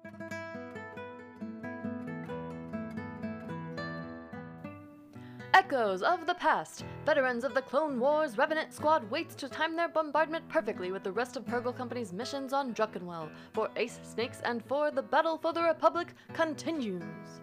Echoes of the past! Veterans of the Clone Wars Revenant Squad waits to time their bombardment perfectly with the rest of Purrgil Company's missions on Druckenwell, for Ace, Snakes, and for the Battle for the Republic continues!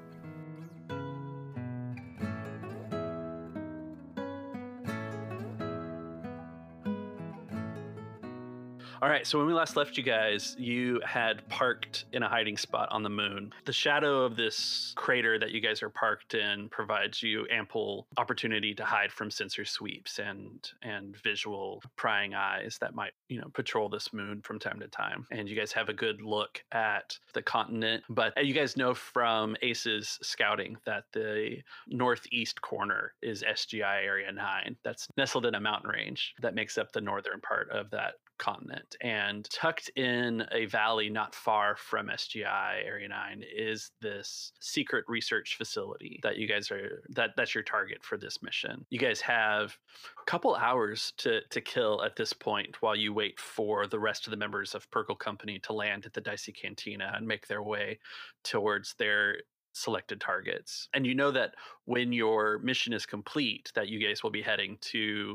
All right, so when we last left you guys, you had parked in a hiding spot on the moon. The shadow of this crater that you guys are parked in provides you ample opportunity to hide from sensor sweeps and visual prying eyes that might, patrol this moon from time to time. And you guys have a good look at the continent. But you guys know from Ace's scouting that the northeast corner is SGI Area 9. That's nestled in a mountain range that makes up the northern part of that continent, and tucked in a valley not far from SGI Area 9 is this secret research facility that you guys that's your target for this mission. You guys have a couple hours to kill at this point while you wait for the rest of the members of Purrgil Company to land at the Dicey Cantina and make their way towards their selected targets. And you know that when your mission is complete, that you guys will be heading to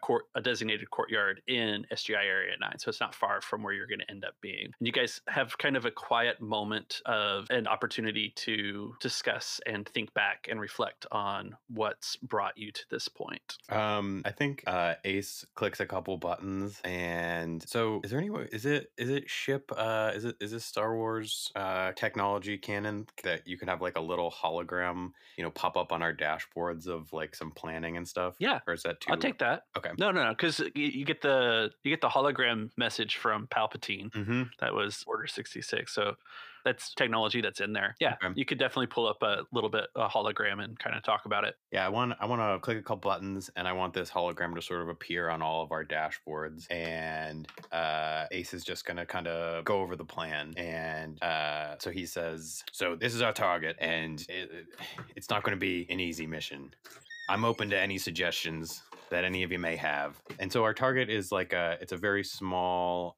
a designated courtyard in SGI Area 9. So it's not far from where you're going to end up being. And you guys have kind of a quiet moment of an opportunity to discuss and think back and reflect on what's brought you to this point. I think Ace clicks a couple buttons, and so is there any way, is it ship is it Star Wars technology canon that you can have like a little hologram pop up on our dashboards of like some planning and stuff? Yeah, or is that too? I'll take that. Okay. No, because you get the hologram message from Palpatine. Mm-hmm. That was Order 66. So that's technology that's in there. Yeah, okay. You could definitely pull up a hologram and kind of talk about it. Yeah, I want to click a couple buttons, and I want this hologram to sort of appear on all of our dashboards. And Ace is just gonna kind of go over the plan, and so he says, "So this is our target, and it's not going to be an easy mission. I'm open to any suggestions that any of you may have." And so our target is like it's a very small,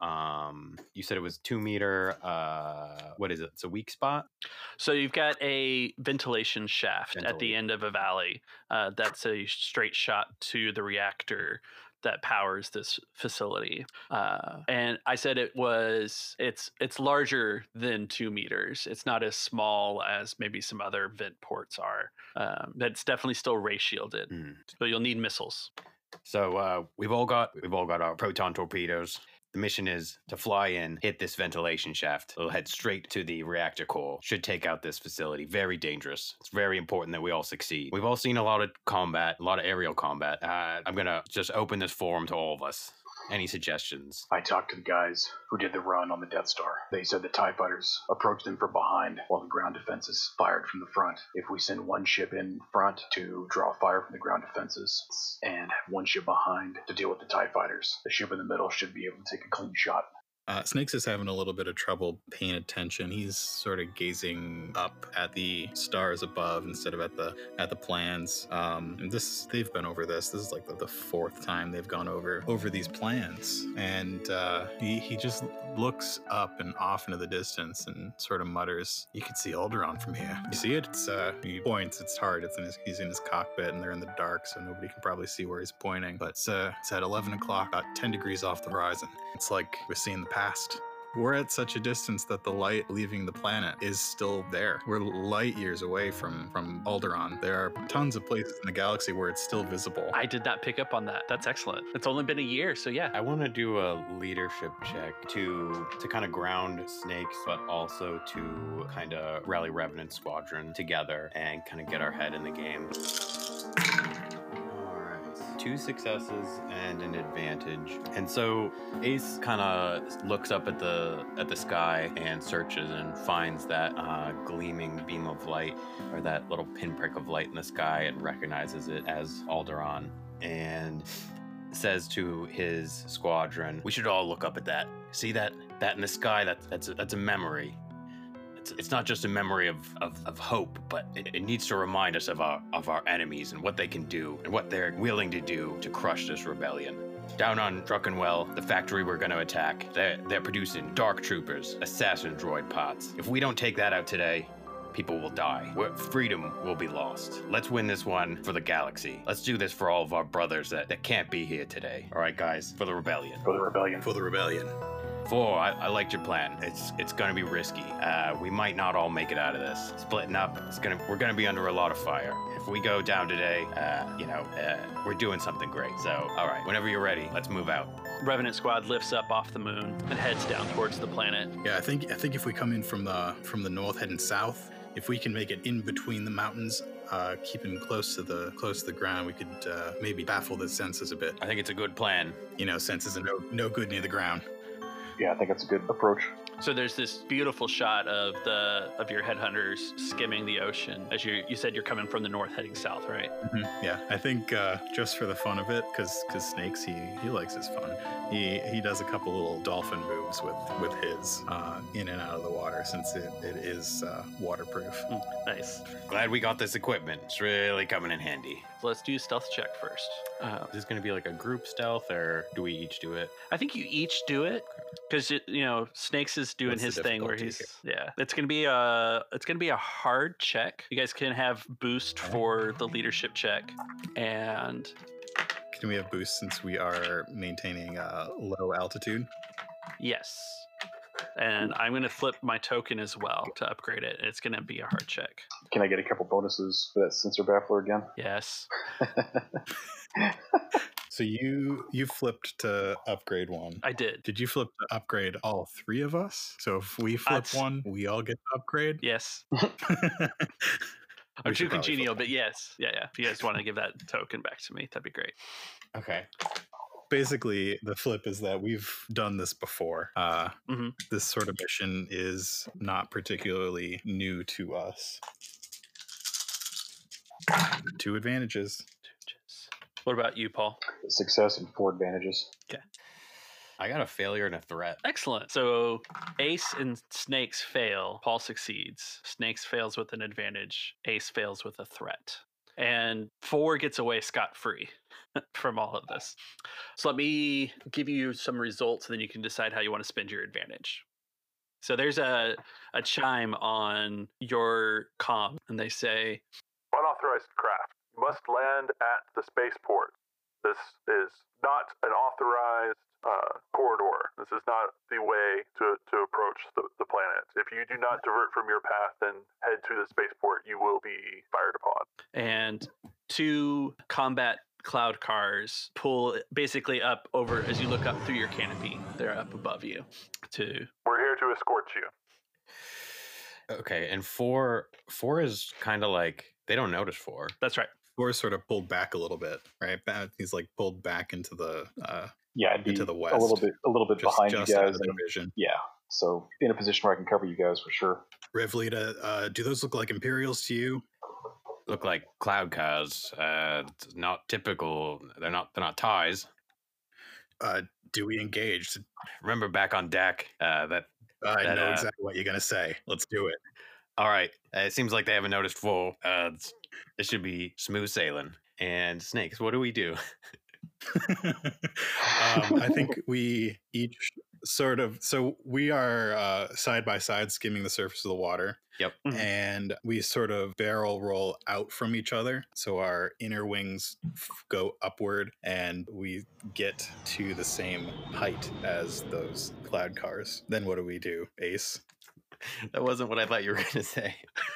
you said it was 2 meter, what is it? It's a weak spot. So you've got a ventilation shaft at the end of a valley. That's a straight shot to the reactor that powers this facility. And I said it's larger than 2 meters. It's not as small as maybe some other vent ports are. That's definitely still ray shielded, but you'll need missiles. So we've all got our proton torpedoes. The mission is to fly in, hit this ventilation shaft. It'll head straight to the reactor core. Should take out this facility. Very dangerous. It's very important that we all succeed. We've all seen a lot of combat, a lot of aerial combat. I'm going to just open this forum to all of us. Any suggestions? I talked to the guys who did the run on the Death Star. They said the TIE fighters approached them from behind while the ground defenses fired from the front. If we send one ship in front to draw fire from the ground defenses and have one ship behind to deal with the TIE fighters, the ship in the middle should be able to take a clean shot. Snakes is having a little bit of trouble paying attention. He's sort of gazing up at the stars above instead of at the plans. And they've been over this. This is like the fourth time they've gone over these plans. And he just looks up and off into the distance and sort of mutters, "You can see Alderaan from here. You see it?" He points. It's hard. He's in his cockpit and they're in the dark, so nobody can probably see where he's pointing. But it's at 11 o'clock, about 10 degrees off the horizon. It's like we're seeing the past. We're at such a distance that the light leaving the planet is still there. We're light years away from Alderaan. There are tons of places in the galaxy where it's still visible. I did not pick up on that. That's excellent. It's only been a year, so yeah. I want to do a leadership check to kind of ground Snakes, but also to kind of rally Revenant Squadron together and kind of get our head in the game. 2 successes and an advantage. And so Ace kind of looks up at the sky and searches and finds that gleaming beam of light, or that little pinprick of light in the sky, and recognizes it as Alderaan, and says to his squadron, "We should all look up at that. See that in the sky? That's a memory. It's not just a memory of hope, but it needs to remind us of our enemies and what they can do and what they're willing to do to crush this rebellion." Down on Druckenwell, the factory we're going to attack, they're producing Dark Troopers, assassin droid pods. If we don't take that out today, people will die. Freedom will be lost. Let's win this one for the galaxy. Let's do this for all of our brothers that can't be here today. All right, guys, for the rebellion. For the rebellion. For the rebellion. 4, I liked your plan. It's gonna be risky. We might not all make it out of this. Splitting up, we're gonna be under a lot of fire. If we go down today, we're doing something great. So, all right, whenever you're ready, let's move out. Revenant Squad lifts up off the moon and heads down towards the planet. Yeah, I think if we come in from the north heading south, if we can make it in between the mountains, keeping close to the ground, we could maybe baffle the senses a bit. I think it's a good plan. You know, senses are no good near the ground. Yeah, I think that's a good approach. So there's this beautiful shot of your headhunters skimming the ocean. As you said, you're coming from the north heading south, right? Mm-hmm. Yeah, I think just for the fun of it, because Snakes, he likes his fun. He does a couple little dolphin moves with his in and out of the water, since it is waterproof. Nice. Glad we got this equipment. It's really coming in handy. So let's do a stealth check first. Is this going to be like a group stealth, or do we each do it? I think you each do it because Snakes is doing What's his the thing where difficulty it's gonna be a hard check. You guys can have boost for the leadership check, and Can we have boost since we are maintaining low altitude? yes. And I'm gonna flip my token as well to upgrade it. It's gonna be a hard check. Can I get a couple bonuses for that sensor baffler again? Yes. So you flipped to upgrade one. I did. Did you flip to upgrade all 3 of us? So if we flip That's- one, we all get to upgrade? Yes. We I'm should too probably congenial, flip but yes. Yeah. If you guys want to give that token back to me, that'd be great. Okay. Basically, the flip is that we've done this before. Mhm. This sort of mission is not particularly new to us. 2 advantages. What about you, Paul? Success and 4 advantages. I got a failure and a threat. Excellent. So Ace and Snakes fail. Paul succeeds. Snakes fails with an advantage. Ace fails with a threat. And 4 gets away scot-free from all of this. So let me give you some results, and then you can decide how you want to spend your advantage. So there's a chime on your comm, and they say, Unauthorized craft. You must land at the spaceport. This is not an authorized corridor. This is not the way to approach the planet. If you do not divert from your path and head to the spaceport, you will be fired upon. and 2 combat cloud cars pull basically up over as you look up through your canopy. They're up above you. We're here to escort you. Okay, and 4 is kind of like, they don't notice 4. That's right. 4 is sort of pulled back a little bit, right? He's like pulled back into the Yeah, I'd be into the west. a little bit behind just you out guys. of the And, vision. yeah, so in a position where I can cover you guys for sure. Revlita, do those look like Imperials to you? Look like cloud cars. It's not typical. They're not ties. Do we engage? Remember back on deck, I that, know exactly what you're gonna say. Let's do it. all right, it seems like they haven't noticed 4. It should be smooth sailing. And Snakes, what do we do? I think we each so we are side by side skimming the surface of the water. Yep. Mhm. And we sort of barrel roll out from each other, so our inner wings go upward and we get to the same height as those cloud cars. Then what do, Ace? That wasn't what I thought you were going to say.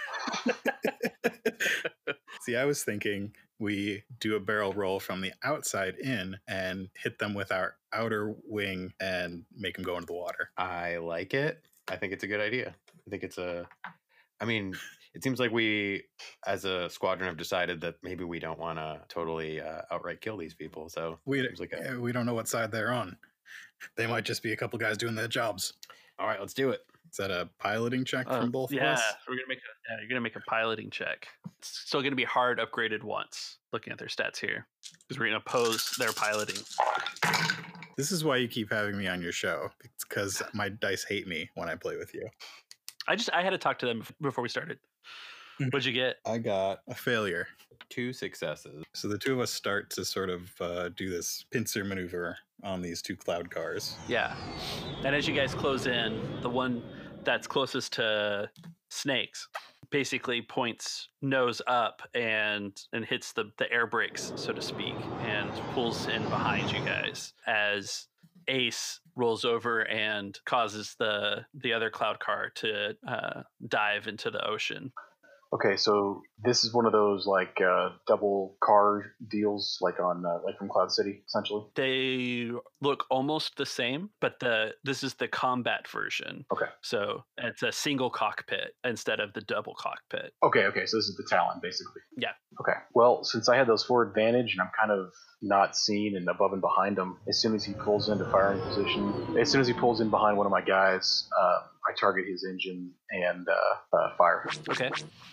See, I was thinking we do a barrel roll from the outside in and hit them with our outer wing and make them go into the water. I like it. I think it's a good idea. I think it seems like we, as a squadron, have decided that maybe we don't want to totally outright kill these people. So We seems like we don't know what side they're on. They might just be a couple guys doing their jobs. all right, let's do it. Is that a piloting check from both of yeah, us? you're gonna make a piloting check. It's still gonna be hard upgraded once. Looking at their stats here, because we're gonna oppose their piloting. This is why you keep having me on your show. It's because my dice hate me when I play with you. I had to talk to them before we started. What'd you get? I got a failure. 2 successes. So the two of us start to sort of do this pincer maneuver on these 2 cloud cars. Yeah. And as you guys close in, the one that's closest to Snakes basically points nose up and hits the air brakes, so to speak, and pulls in behind you guys as Ace rolls over and causes the other cloud car to dive into the ocean. Okay, so this is one of those like double car deals, like on like from Cloud City, essentially. They look almost the same, but this is the combat version. Okay. So it's a single cockpit instead of the double cockpit. Okay, so this is the Talon, basically. Yeah. Okay. Well, since I had those 4 advantage and I'm kind of not seen and above and behind him, as soon as he pulls into firing position, as soon as he pulls in behind one of my guys, I target his engine and fire. Okay.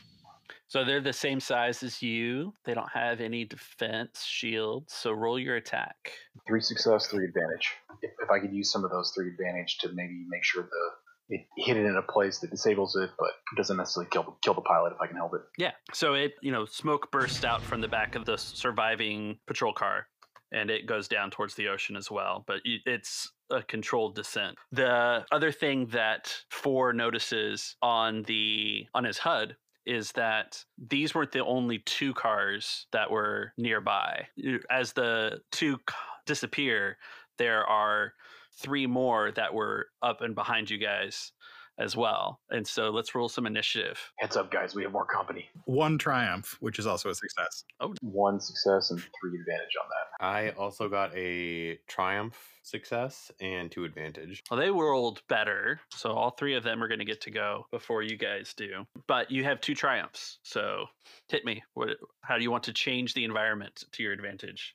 So they're the same size as you. They don't have any defense shields, so roll your attack. 3 success, 3 advantage. If I could use some of those 3 advantage to maybe make sure it hit it in a place that disables it, but doesn't necessarily kill the pilot if I can help it. Yeah. So it, smoke bursts out from the back of the surviving patrol car, and it goes down towards the ocean as well. But it's a controlled descent. The other thing that 4 notices on his HUD is that these weren't the only 2 cars that were nearby. As the 2 disappear, there are 3 more that were up and behind you guys as well. And so let's roll some initiative. Heads up, guys, we have more company. 1 triumph, which is also a success. 1 success and 3 advantage on that. I also got a triumph success and 2 advantage. Well, they rolled better, so all 3 of them are going to get to go before you guys do. But you have 2 triumphs, so hit me. How do you want to change the environment to your advantage?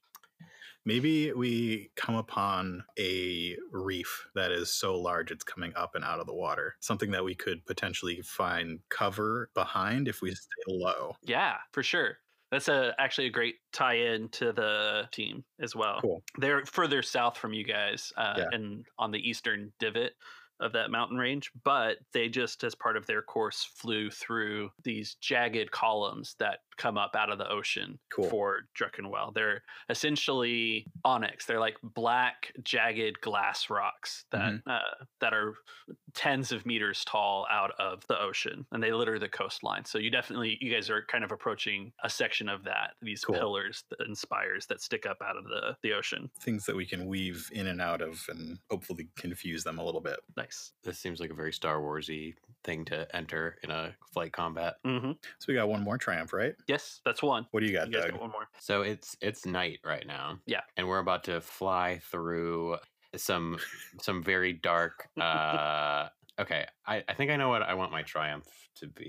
Maybe we come upon a reef that is so large it's coming up and out of the water. Something that we could potentially find cover behind if we stay low. Yeah, for sure. That's actually a great tie-in to the team as well. Cool. They're further south from you guys and on the eastern divot of that mountain range, but they just, as part of their course, flew through these jagged columns that come up out of the ocean for Druckenwell. They're essentially onyx. They're like black, jagged glass rocks that that are tens of meters tall out of the ocean, and they litter the coastline. So you guys are kind of approaching a section of that, these pillars and spires that stick up out of the ocean. Things that we can weave in and out of and hopefully confuse them a little bit. Nice. This seems like a very Star Wars-y thing to enter in a flight combat. Mm-hmm. So we got 1 more triumph, right? Yes, that's 1. What do you got, You guys Doug? got 1 more. So it's night right now. Yeah. And we're about to fly through some very dark okay, I think I know what I want my triumph to be.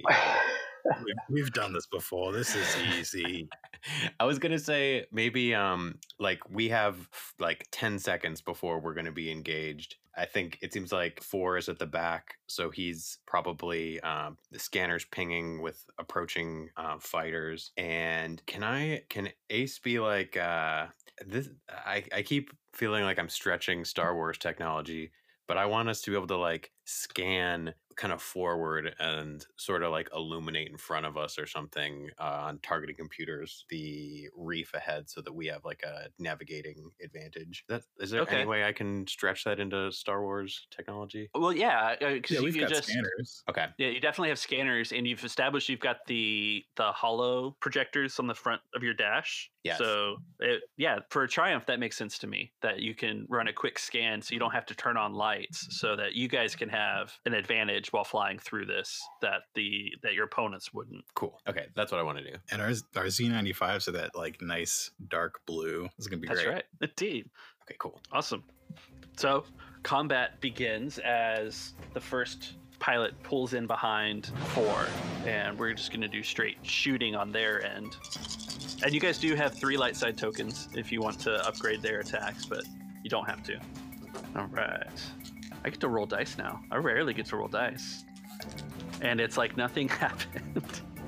We've done this before. This is easy. I was gonna say maybe like we have like 10 seconds before we're gonna be engaged. I think it seems like 4 is at the back, so he's probably the scanner's pinging with approaching fighters. And can Ace be like this? I keep feeling like I'm stretching Star Wars technology, but I want us to be able to like scan kind of forward and sort of like illuminate in front of us or something on targeting computers the reef ahead so that we have like a navigating advantage. Is there any way I can stretch that into Star Wars technology? Well, yeah, because we've got scanners. Okay. Yeah, you definitely have scanners, and you've established you've got the holo projectors on the front of your dash. Yes. So for a Triumph, that makes sense to me that you can run a quick scan, so you don't have to turn on lights, so that you guys can have an advantage while flying through this that your opponents wouldn't. Cool. Okay, that's what I want to do. And our Z95s are that like nice dark blue. This is gonna be great. That's right. Indeed. Okay, cool. Awesome. So combat begins as the first pilot pulls in behind 4, and we're just going to do straight shooting on their end. And you guys do have 3 light side tokens if you want to upgrade their attacks, but you don't have to. All right. I get to roll dice now. I rarely get to roll dice. And it's like nothing happened.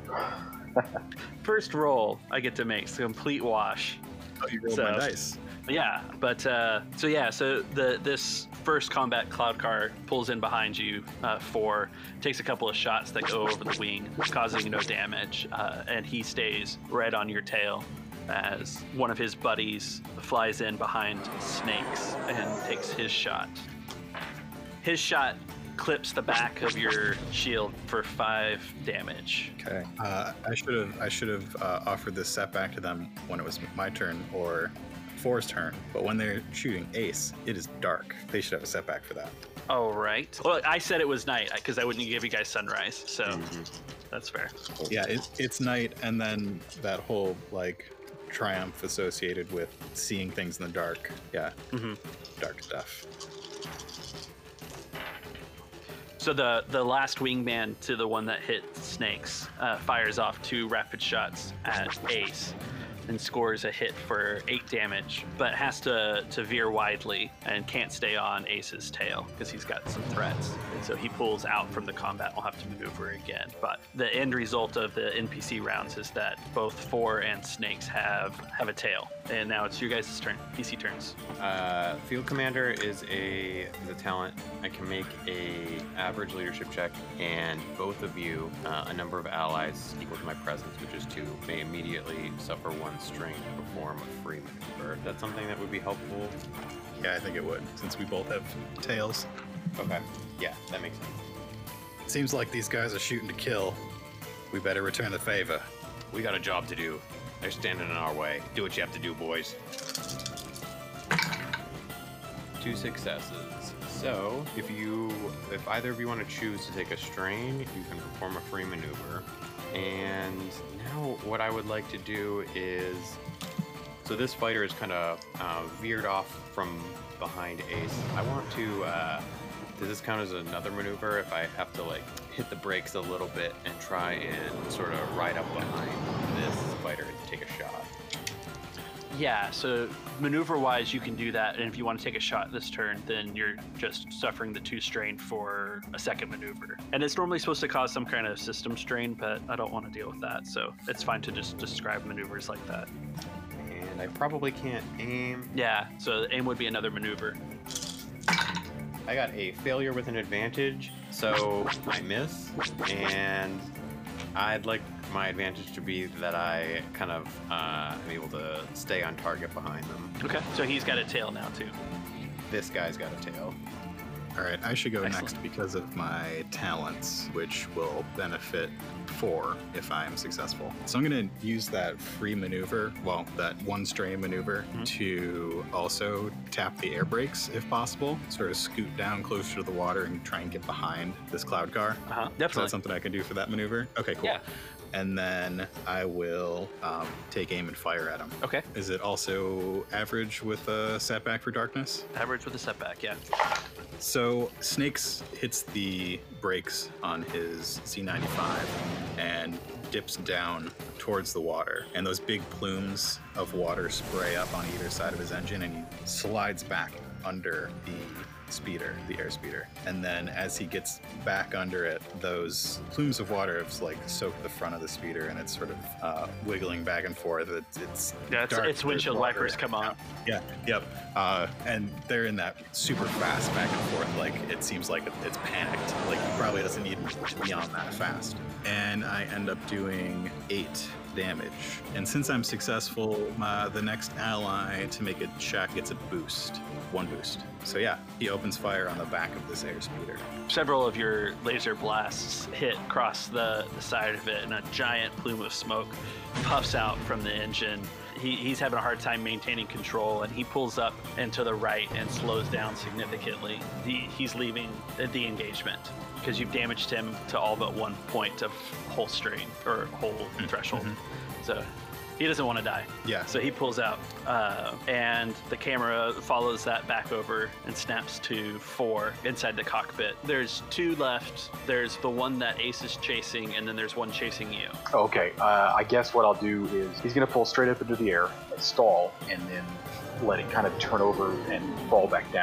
First roll I get to make is a complete wash. Oh, you rolled my dice. Yeah, but so this first combat cloud car pulls in behind you. 4 takes a couple of shots that go over the wing, causing no damage, and he stays right on your tail as one of his buddies flies in behind Snakes and takes his shot. His shot clips the back of your shield for 5 damage. Okay. I should have offered this setback to them when it was my turn or 4's turn. But when they're shooting Ace, it is dark. They should have a setback for that. Oh, right. Well, I said it was night because I wouldn't give you guys sunrise, so that's fair. Yeah, it's night, and then that whole like triumph associated with seeing things in the dark. Yeah, dark stuff. So the last wingman to the one that hit Snakes fires off 2 rapid shots at Ace and scores a hit for 8 damage, but has to veer widely and can't stay on Ace's tail because he's got some threats. And so he pulls out from the combat. We'll have to maneuver again. But the end result of the NPC rounds is that both 4 and Snakes have a tail. And now it's your guys' turn. PC turns. Field Commander is a talent. I can make a average leadership check, and both of you, a number of allies equal to my presence, which is 2, may immediately suffer 1 strain to perform a free maneuver. That's something that would be helpful. Yeah, I think it would, since we both have tails. Okay. Yeah, that makes sense. Seems like these guys are shooting to kill. We better return the favor. We got a job to do. They're standing in our way. Do what you have to do, boys. 2 successes. So, if either of you want to choose to take a strain, you can perform a free maneuver. And now what I would like to do is, so this fighter is kind of veered off from behind Ace. I want to, does this count as another maneuver if I have to like hit the brakes a little bit and try and sort of ride up behind this fighter and take a shot? Yeah, so maneuver-wise, you can do that, and if you want to take a shot this turn, then you're just suffering the 2 strain for a second maneuver. And it's normally supposed to cause some kind of system strain, but I don't want to deal with that, so it's fine to just describe maneuvers like that. And I probably can't aim. Yeah, so aim would be another maneuver. I got a failure with an advantage, so I miss, and I'd like my advantage to be that I kind of am able to stay on target behind them. Okay, so he's got a tail now too. This guy's got a tail. All right, I should go Excellent. next because of my talents, which will benefit 4 if I am successful. So I'm going to use that free maneuver, well, that 1 strain maneuver, to also tap the air brakes if possible, sort of scoot down closer to the water and try and get behind this cloud car. So Definitely. that's something I can do for that maneuver? Okay, cool. Yeah. And then I will take aim and fire at him. Okay. Is it also average with a setback for darkness? Average with a setback, yeah. So Snakes hits the brakes on his C95 and dips down towards the water, and those big plumes of water spray up on either side of his engine, and he slides back under the speeder, the air speeder. And then as he gets back under it, those plumes of water have like soaked the front of the speeder, and it's sort of wiggling back and forth. It's dark, Its windshield there's water. wipers come on. Yeah, yep. And they're in that super fast back and forth, like it seems like it's panicked. Like he probably doesn't need to be on that fast. And I end up doing 8 damage. And since I'm successful, the next ally to make a check gets a boost, 1 boost. So yeah, he opens fire on the back of this air speeder. Several of your laser blasts hit across the side of it, and a giant plume of smoke puffs out from the engine. He's having a hard time maintaining control, and he pulls up and to the right and slows down significantly. He's leaving the engagement because you've damaged him to all but 1 point of hull strain or hull threshold. So he doesn't want to die. Yeah. So he pulls out, and the camera follows that back over and snaps to 4 inside the cockpit. There's 2 left. There's the one that Ace is chasing, and then there's one chasing you. Okay, I guess what I'll do is he's going to pull straight up into the air, stall, and then let it kind of turn over and fall back down.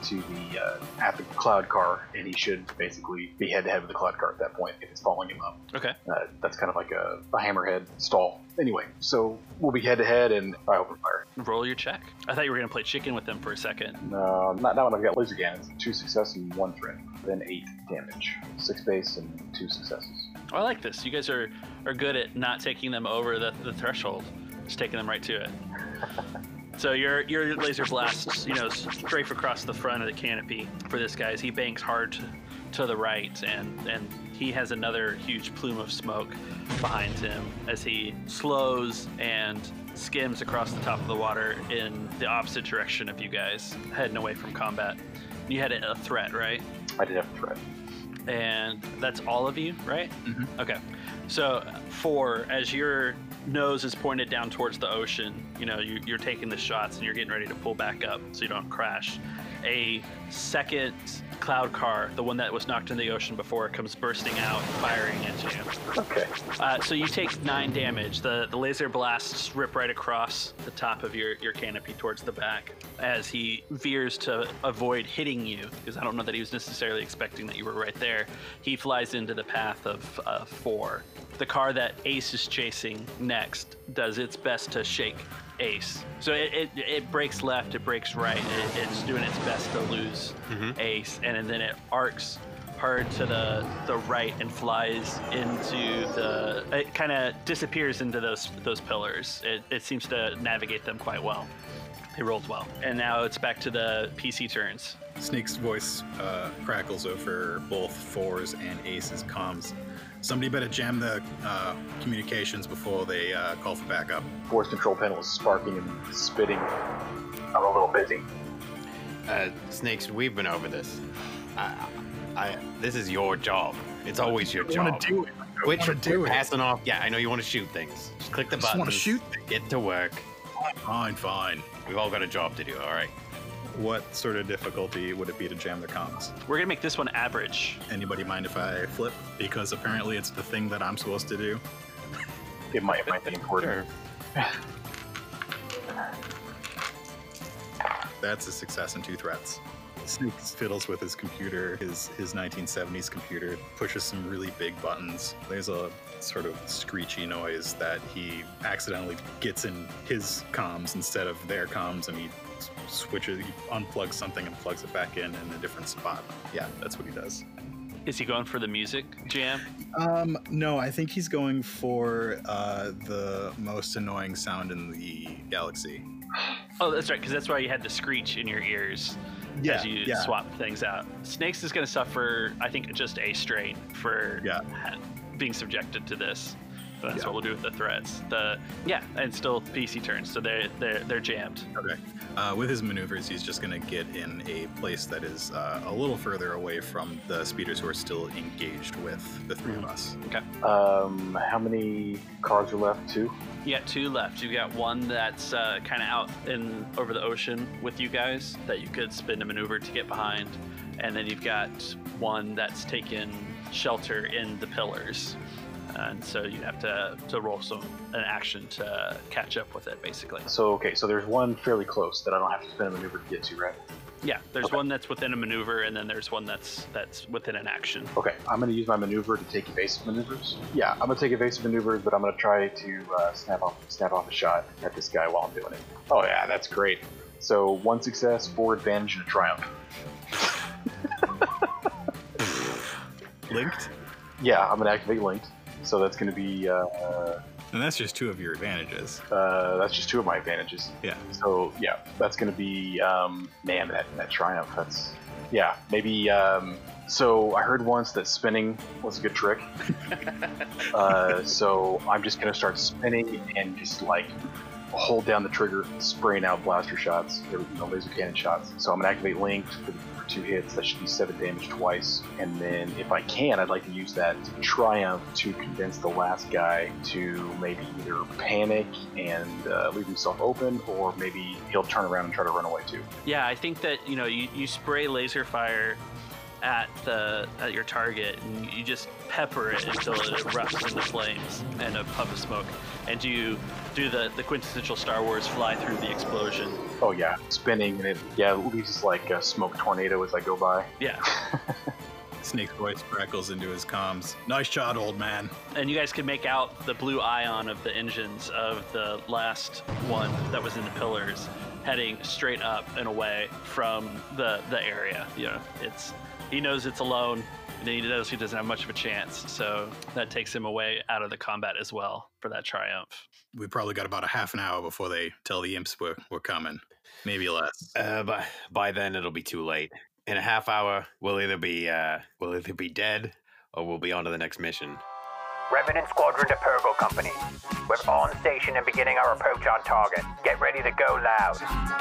to the at the cloud car, and he should basically be head to head with the cloud car at that point if it's following him up. Okay. That's kind of like a hammerhead stall. Anyway, so we'll be head to head, and I open fire. Roll your check. I thought you were going to play chicken with them for a second. Not when I've got laser cannons. 2 success and 1 threat. Then 8 damage. 6 base and 2 successes. Oh, I like this. You guys are good at not taking them over the threshold, just taking them right to it. So your laser blast, strafe across the front of the canopy for this guy as he banks hard to the right, and he has another huge plume of smoke behind him as he slows and skims across the top of the water in the opposite direction of you guys, heading away from combat. You had a threat, right? I did have a threat. And that's all of you, right? Mm-hmm. Okay. So 4, as your nose is pointed down towards the ocean, you're taking the shots and you're getting ready to pull back up so you don't crash. A second cloud car, the one that was knocked in the ocean before, comes bursting out, firing at you. Okay. So you take 9 damage. The laser blasts rip right across the top of your canopy towards the back as he veers to avoid hitting you, because I don't know that he was necessarily expecting that you were right there. He flies into the path of 4. The car that Ace is chasing next does its best to shake Ace. So it breaks left, it breaks right, it's doing its best to lose Ace, and then it arcs hard to the right and flies into it kind of disappears into those pillars. It seems to navigate them quite well. He rolled well. And now it's back to the PC turns. Snake's voice crackles over both 4's and Ace's comms. Somebody better jam the communications before they call for backup. Force control panel is sparking and spitting. I'm a little busy. Snakes, we've been over this. This is your job. It's always your job. I want to do it. Quit passing off. Yeah, I know you want to shoot things. Just click the button. I just want to shoot things. Get to work. Fine. We've all got a job to do, all right? What sort of difficulty would it be to jam their comms? We're gonna make this one average. Anybody mind if I flip? Because apparently it's the thing that I'm supposed to do. It might be important. Sure. That's a success and 2 threats. Snake fiddles with his computer, his 1970s computer, pushes some really big buttons. There's a sort of screechy noise that he accidentally gets in his comms instead of their comms, and he unplugs something and plugs it back in a different spot. Yeah, that's what he does. Is he going for the music jam? No, I think he's going for the most annoying sound in the galaxy. Oh, that's right, because that's why you had the screech in your ears as you swap things out. Snakes is going to suffer, I think, just a strain for being subjected to this. So that's what we'll do with the threats. And still PC turns, so they're jammed. Okay. With his maneuvers, he's just going to get in a place that is a little further away from the speeders who are still engaged with the 3 of us. Okay. How many cars are left? 2? You got 2 left. You got one that's kind of out over the ocean with you guys that you could spin a maneuver to get behind, and then you've got one that's taken shelter in the pillars. And so you have to roll an action to catch up with it, basically. So there's one fairly close that I don't have to spin a maneuver to get to, right? Yeah, there's one that's within a maneuver, and then there's one that's within an action. Okay, I'm going to use my maneuver to take evasive maneuvers. Yeah, I'm going to take evasive maneuvers, but I'm going to try to snap off a shot at this guy while I'm doing it. Oh yeah, that's great. So 1 success, 4 advantage, and a triumph. Linked? Yeah, I'm going to activate linked. So that's going to be... and that's just 2 of your advantages. That's just 2 of my advantages. Yeah. So, yeah, that's going to be... man, that triumph, that's... Yeah, maybe... so I heard once that spinning was a good trick. So I'm just going to start spinning and just, hold down the trigger, spraying out blaster shots, laser cannon shots. So I'm going to activate linked for 2 hits. That should be 7 damage twice. And then if I can, I'd like to use that triumph to convince the last guy to maybe either panic and leave himself open, or maybe he'll turn around and try to run away too. Yeah, I think that you spray laser fire at your target, and you just pepper it until it erupts into flames and a puff of smoke. And you do the quintessential Star Wars fly through the explosion. Oh yeah, spinning, and it leaves like a smoke tornado as I go by. Yeah. Snake's voice crackles into his comms. Nice shot, old man. And you guys can make out the blue ion of the engines of the last one that was in the pillars heading straight up and away from the area. You know, he knows it's alone, and he knows he doesn't have much of a chance, so that takes him away out of the combat as well for that triumph. We probably got about a half an hour before they tell the imps we're coming. Maybe less. By then it'll be too late. In a half hour, we'll either be dead or we'll be on to the next mission. Revenant Squadron to Purgle Company. We're on station and beginning our approach on target. Get ready to go loud.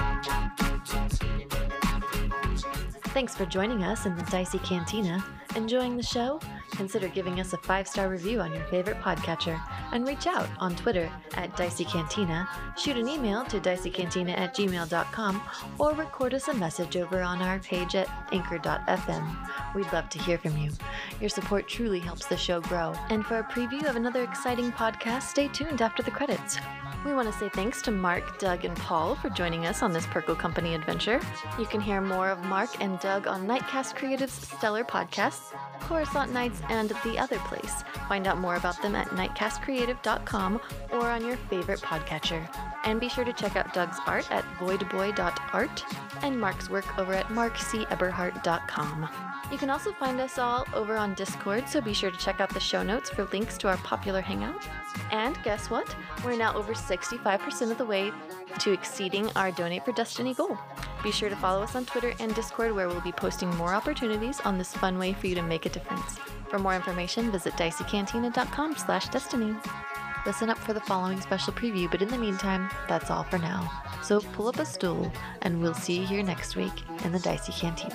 Thanks for joining us in the Dicey Cantina. Enjoying the show? Consider giving us a 5-star review on your favorite podcatcher, and reach out on Twitter at Dicey Cantina, shoot an email to diceycantina@gmail.com, or record us a message over on our page at anchor.fm. We'd love to hear from you. Your support truly helps the show grow. And for a preview of another exciting podcast, stay tuned after the credits. We want to say thanks to Mark, Doug, and Paul for joining us on this Purgle Company adventure. You can hear more of Mark and Doug on Nightcast Creative's stellar podcasts, Coruscant Nights, and The Other Place. Find out more about them at nightcastcreative.com or on your favorite podcatcher. And be sure to check out Doug's art at voidboy.art and Mark's work over at markceberhart.com. You can also find us all over on Discord, so be sure to check out the show notes for links to our popular hangout. And guess what? We're now over 65% of the way to exceeding our Donate for Destiny goal. Be sure to follow us on Twitter and Discord, where we'll be posting more opportunities on this fun way for you to make a difference. For more information, visit diceycantina.com/destiny. Listen up for the following special preview, but in the meantime, that's all for now. So pull up a stool, and we'll see you here next week in the Dicey Cantina.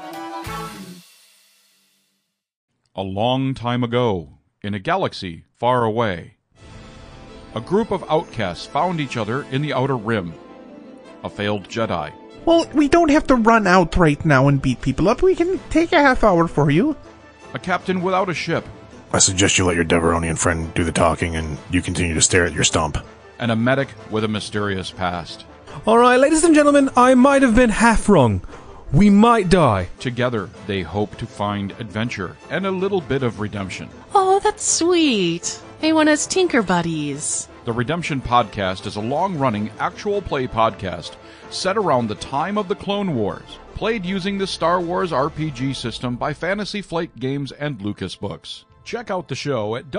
A long time ago, in a galaxy far away, a group of outcasts found each other in the Outer Rim. A failed Jedi. Well, we don't have to run out right now and beat people up. We can take a half hour for you. A captain without a ship. I suggest you let your Deveronian friend do the talking and you continue to stare at your stump. And a medic with a mysterious past. Alright, ladies and gentlemen, I might have been half wrong. We might die. Together, they hope to find adventure and a little bit of redemption. Oh, that's sweet. They want us Tinker Buddies. The Redemption Podcast is a long-running, actual play podcast set around the time of the Clone Wars, played using the Star Wars RPG system by Fantasy Flight Games and Lucas Books. Check out the show at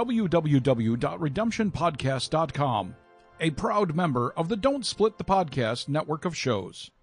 www.redemptionpodcast.com, a proud member of the Don't Split the Podcast network of shows.